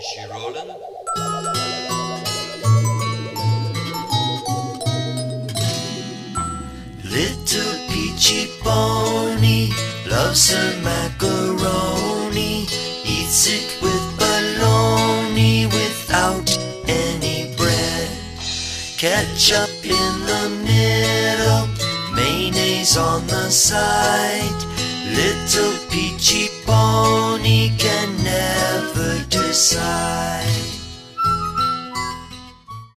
Is she rolling? Little peachy pony loves her macaroni, eats it with bologna without any bread. Ketchup in the middle, mayonnaise on the side. Little peachy pony can never decide.